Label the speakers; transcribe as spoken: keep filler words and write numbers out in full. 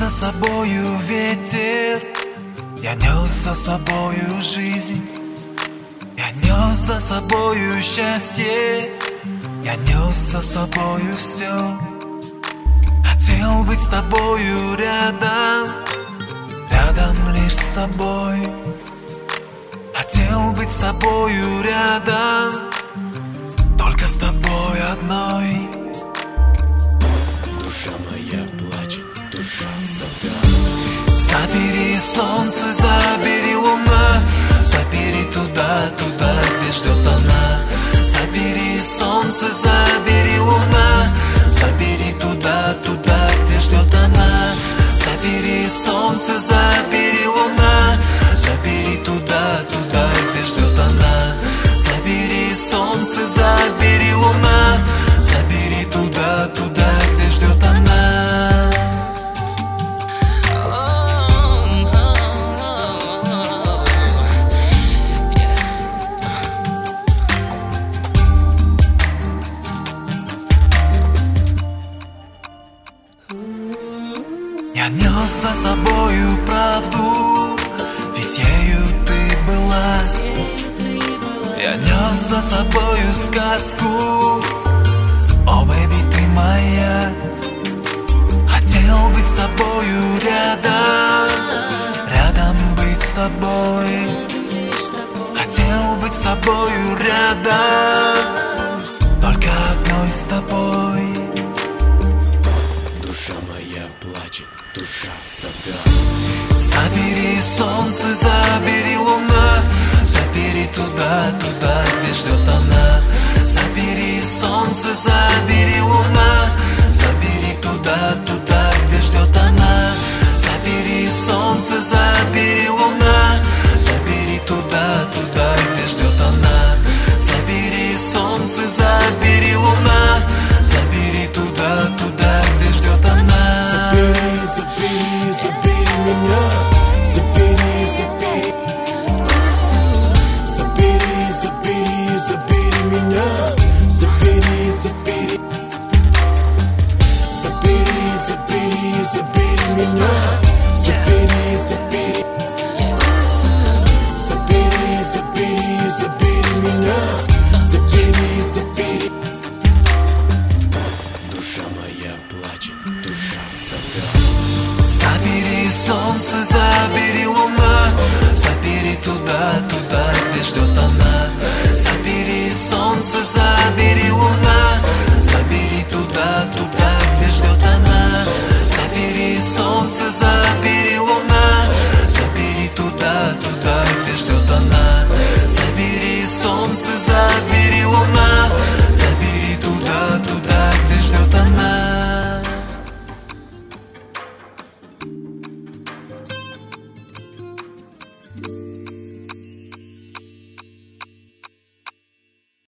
Speaker 1: за собою ветер, я нес за собою жизнь, я нес за собою счастье, я нес за собою все. Хотел быть с тобою рядом, рядом лишь с тобой. Хотел быть с тобою рядом, только с тобой одной.
Speaker 2: Душа моя плачет, душа зовет.
Speaker 1: Забери солнце, забери луна, забери туда, туда, где ждет она. Забери солнце, забери луна, забери туда, туда, где ждет она. Забери солнце, забери луна, забери туда, туда, где ждет она. Забери солнце, забери луна, забери туда, туда, где ждет она. Я нес за собою правду, ведь ею ты была. Я нес за собою сказку, о, бэби, ты моя. Хотел быть с тобою рядом, рядом быть с тобой. Хотел быть с тобою рядом, только одной с тобой.
Speaker 2: Душа моя плачет, душа зовет.
Speaker 1: Забери солнце, забери луна, забери туда, туда, где ждет она. Забери солнце, забери луна, забери туда, туда, где ждет она. Забери солнце, забери луна, забери туда, туда, где ждет она. Забери солнце, забери луна, забери туда, туда, где ждет она.
Speaker 2: Забери, забери, забери меня. Забери, забери. Забери, забери, забери меня. Забери, забери. Забери, забери, забери меня. Забери, забери. Забери, забери, забери меня. Забери, забери. Душа моя плачет, душа зовет.
Speaker 1: Забери солнце, забери луна, забери туда, туда, где ждет она. Забери солнце, забери луна, забери туда, туда,